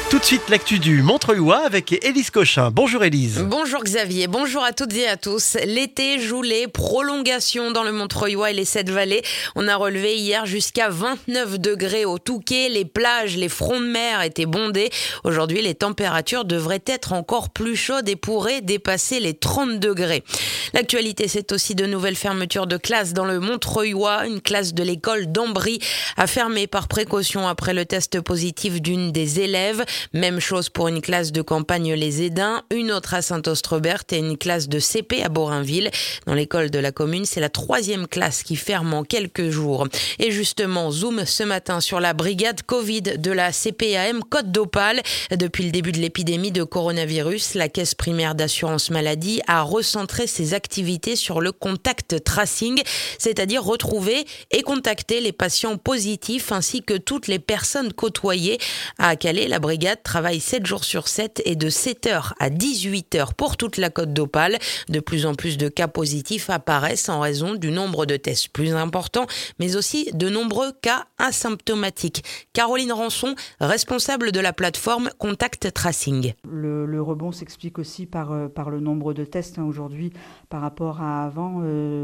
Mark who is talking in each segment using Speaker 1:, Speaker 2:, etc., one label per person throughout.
Speaker 1: Tout de suite, l'actu du Montreuilois avec Élise Cochin. Bonjour Élise.
Speaker 2: Bonjour Xavier, bonjour à toutes et à tous. L'été joue les prolongations dans le Montreuilois et les Sept-Vallées. On a relevé hier jusqu'à 29 degrés au Touquet. Les plages, les fronts de mer étaient bondés. Aujourd'hui, les températures devraient être encore plus chaudes et pourraient dépasser les 30 degrés. L'actualité, c'est aussi de nouvelles fermetures de classes dans le Montreuilois. Une classe de l'école d'Ambry a fermé par précaution après le test positif d'une des élèves. Même chose pour une classe de campagne Les Édins, une autre à Saint-Austrebert et une classe de CP à Borainville. Dans l'école de la commune, c'est la 3e classe qui ferme en quelques jours. Et justement, zoom ce matin sur la brigade Covid de la CPAM Côte d'Opale. Depuis le début de l'épidémie de coronavirus, la caisse primaire d'assurance maladie a recentré ses activités sur le contact tracing, c'est-à-dire retrouver et contacter les patients positifs ainsi que toutes les personnes côtoyées. À Calais, la brigade travaille 7 jours sur 7 et de 7h à 18h pour toute la Côte d'Opale. De plus en plus de cas positifs apparaissent en raison du nombre de tests plus important, mais aussi de nombreux cas asymptomatiques. Caroline Rançon, responsable de la plateforme Contact Tracing.
Speaker 3: Le rebond s'explique aussi par le nombre de tests aujourd'hui par rapport à avant.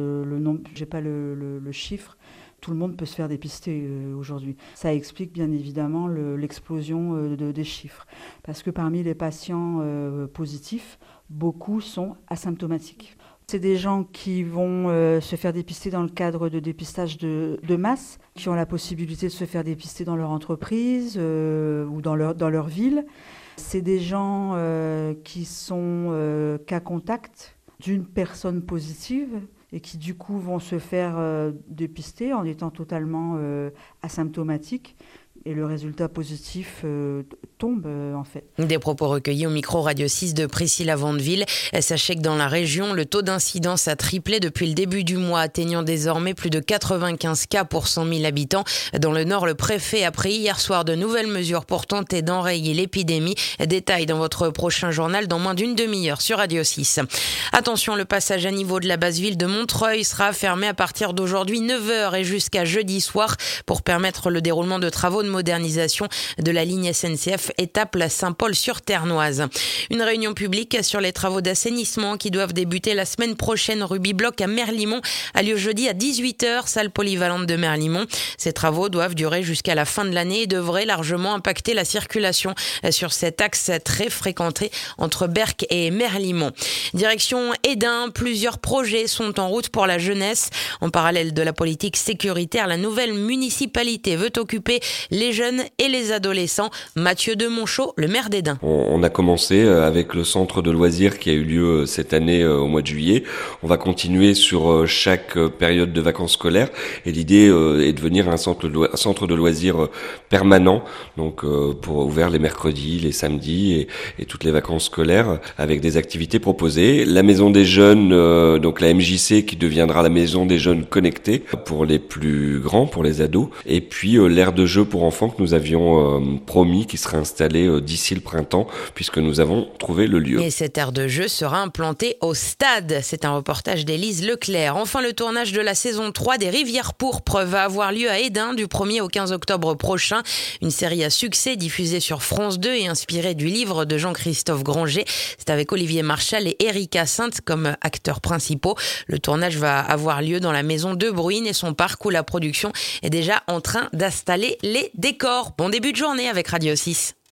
Speaker 3: J'ai pas le chiffre. Tout le monde peut se faire dépister aujourd'hui. Ça explique bien évidemment l'explosion des chiffres. Parce que parmi les patients positifs, beaucoup sont asymptomatiques. C'est des gens qui vont se faire dépister dans le cadre de dépistage de masse, qui ont la possibilité de se faire dépister dans leur entreprise ou dans leur ville. C'est des gens qui sont cas contact d'une personne positive et qui du coup vont se faire dépister en étant totalement asymptomatiques. Et le résultat positif tombe en fait.
Speaker 2: Des propos recueillis au micro Radio 6 de Priscilla Vandeville. Sachez que dans la région, le taux d'incidence a triplé depuis le début du mois, atteignant désormais plus de 95 cas pour 100 000 habitants. Dans le Nord, le préfet a pris hier soir de nouvelles mesures pour tenter d'enrayer l'épidémie. Détail dans votre prochain journal dans moins d'une demi-heure sur Radio 6. Attention, le passage à niveau de la basse ville de Montreuil sera fermé à partir d'aujourd'hui 9h et jusqu'à jeudi soir pour permettre le déroulement de travaux de modernisation de la ligne SNCF étape la Saint-Paul-sur-Ternoise. Une réunion publique sur les travaux d'assainissement qui doivent débuter la semaine prochaine rue Bibloc à Merlimont a lieu jeudi à 18h, salle polyvalente de Merlimont. Ces travaux doivent durer jusqu'à la fin de l'année et devraient largement impacter la circulation sur cet axe très fréquenté entre Berck et Merlimont. Direction Édins, plusieurs projets sont en route pour la jeunesse. En parallèle de la politique sécuritaire, la nouvelle municipalité veut occuper les jeunes et les adolescents. Mathieu de Monchot, le maire d'Édins.
Speaker 4: On a commencé avec le centre de loisirs qui a eu lieu cette année au mois de juillet. On va continuer sur chaque période de vacances scolaires et l'idée est de devenir un centre de loisirs permanent, donc ouvert les mercredis, les samedis et toutes les vacances scolaires avec des activités proposées. La maison des jeunes, donc la MJC qui deviendra la maison des jeunes connectés pour les plus grands, pour les ados, et puis l'aire de jeu pour enfants que nous avions promis qui serait installé d'ici le printemps puisque nous avons trouvé le lieu.
Speaker 2: Et cette aire de jeu sera implantée au stade. C'est un reportage d'Élise Leclerc. Enfin, le tournage de la saison 3 des Rivières pourpres va avoir lieu à Édins du 1er au 15 octobre prochain. Une série à succès diffusée sur France 2 et inspirée du livre de Jean-Christophe Granger. C'est avec Olivier Marchal et Erika Sainte comme acteurs principaux. Le tournage va avoir lieu dans la maison de Bruine et son parc où la production est déjà en train d'installer les décors. Bon début de journée avec Radio 6.